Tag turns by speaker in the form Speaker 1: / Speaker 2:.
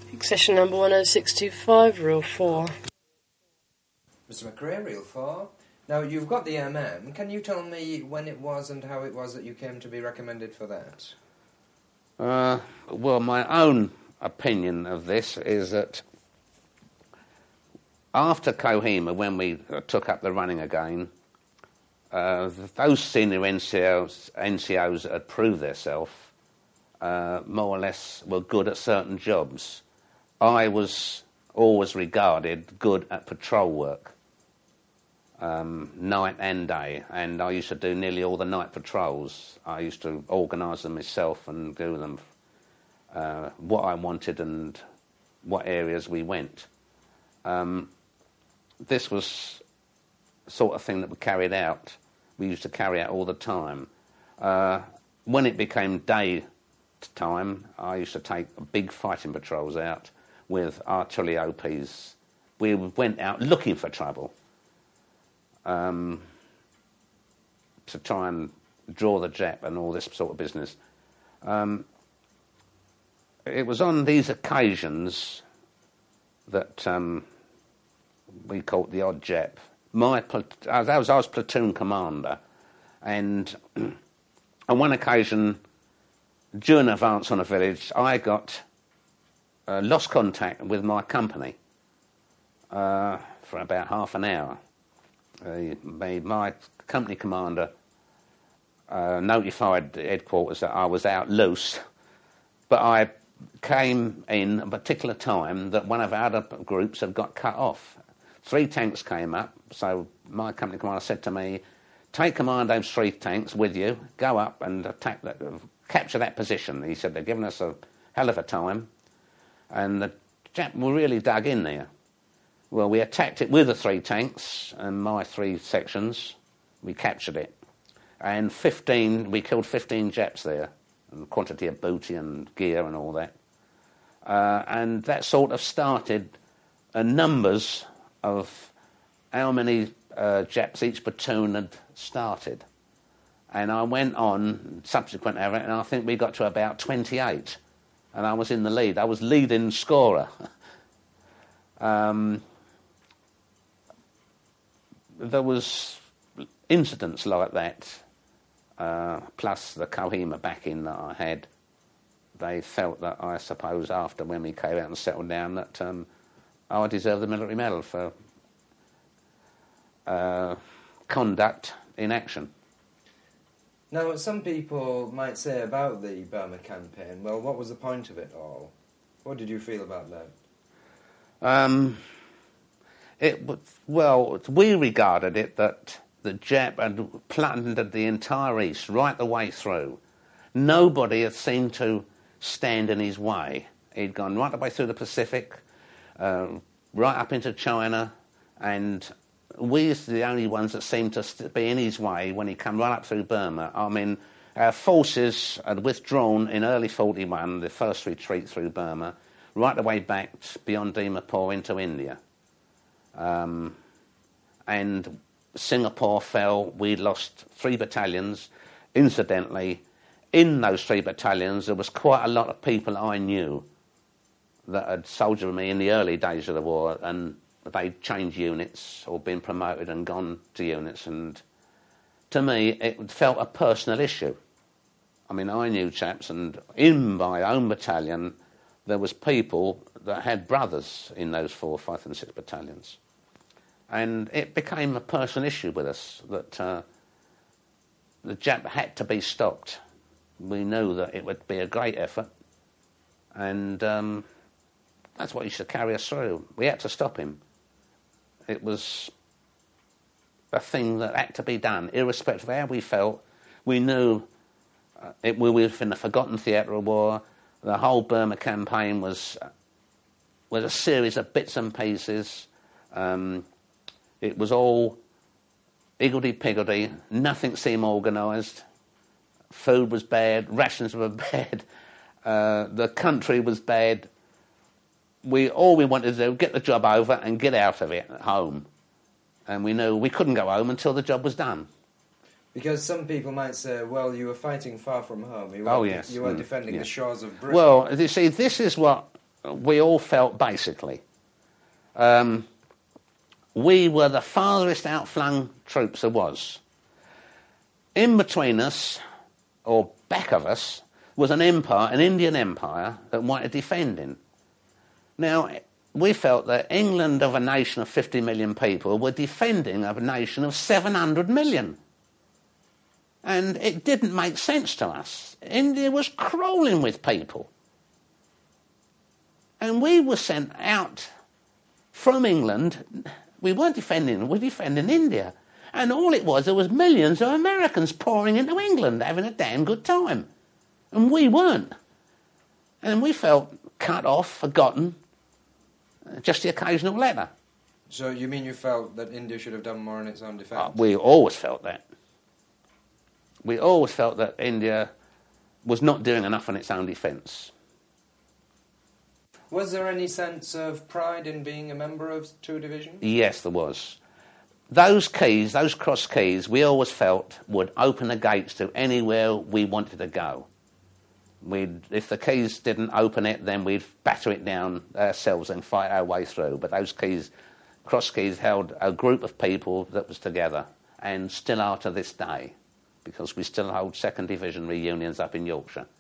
Speaker 1: Accession number 10625, reel 4.
Speaker 2: Mr. McRae, reel 4. Now, you've got the MM. Can you tell me when it was and how it was that you came to be recommended for that?
Speaker 3: Well, my own opinion of this is that after Kohima, when we took up the running again, those senior NCOs that had proved themselves more or less were good at certain jobs. I was always regarded good at patrol work, night and day, and I used to do nearly all the night patrols. I used to organise them myself and do them what I wanted and what areas we went. This was the sort of thing that we carried out. We used to carry out all the time. When it became day time, I used to take big fighting patrols out with artillery OPs. We went out looking for trouble to try and draw the Jap and all this sort of business. It was on these occasions that we caught the odd Jap. I was platoon commander, and on one occasion, during an advance on a village, I got lost contact with my company for about half an hour. My company commander notified the headquarters that I was out loose, but I came in a particular time that one of our other groups had got cut off. 3 tanks came up, so my company commander said to me, take command of those 3 tanks with you, go up and attack that, capture that position. He said they're giving us a hell of a time, and the Jap were really dug in there. Well, we attacked it with the 3 tanks and my 3 sections. We captured it, and we killed 15 Japs there, and quantity of booty and gear and all that. And that sort of started numbers of how many Japs each platoon had started. And I went on, subsequent to it, and I think we got to about 28. And I was in the lead. I was leading scorer. There was incidents like that, plus the Kohima backing that I had. They felt that, I suppose, after when we came out and settled down, that I deserved the military medal for conduct in action.
Speaker 2: Now, some people might say about the Burma campaign, well, what was the point of it all? What did you feel about that? We regarded it that the Jap had plundered the entire East right the way through. Nobody had seemed to stand in his way. He'd gone right the way through the Pacific, right up into China, and we were the only ones that seemed to be in his way when he came right up through Burma. I mean, our forces had withdrawn in early 41, the first retreat through Burma, right the way back beyond Dimapur into India. And Singapore fell. We lost 3 battalions. Incidentally, in those 3 battalions, there was quite a lot of people I knew that had soldiered with me in the early days of the war, and they'd changed units or been promoted and gone to units, and to me it felt a personal issue. I mean, I knew chaps, and in my own battalion there was people that had brothers in those 4, 5 and 6 battalions, and it became a personal issue with us that the Jap had to be stopped. We knew that it would be a great effort, and that's what used to carry us through. We had to stop him. It was a thing that had to be done, irrespective of how we felt. We knew we were in the forgotten theatre of war. The whole Burma campaign was a series of bits and pieces. It was all higgledy-piggledy. Nothing seemed organised. Food was bad. Rations were bad. The country was bad. All we wanted to do, get the job over and get out of it, home. And we knew we couldn't go home until the job was done. Because some people might say, well, you were fighting far from home. You were defending the shores of Britain.
Speaker 3: Well, you see, this is what
Speaker 2: we all felt basically. We were the farthest outflung troops there was. In between us, or back of us, was an empire, an Indian empire, that wanted defending. Now, we felt that England, of a nation of 50 million people, were defending a nation of 700 million. And it didn't make sense to us. India was crawling with people. And we were sent out from England. We weren't defending, we were defending India. And all it was, there was millions of Americans pouring into England having a damn good time. And we weren't. And we felt cut off, forgotten, just the occasional letter.
Speaker 4: So you mean you felt that India should have done more in its own defence?
Speaker 2: We always felt that. We always felt that India was not doing enough in its own defence.
Speaker 4: Was there any sense of pride in being a member of 2 Division?
Speaker 2: Yes, there was. Those keys, those cross keys, we always felt would open the gates to anywhere we wanted to go. If the keys didn't open it, then we'd batter it down ourselves and fight our way through. But those keys, cross keys, held a group of people that was together, and still are to this day, because we still hold 2nd Division reunions up in Yorkshire.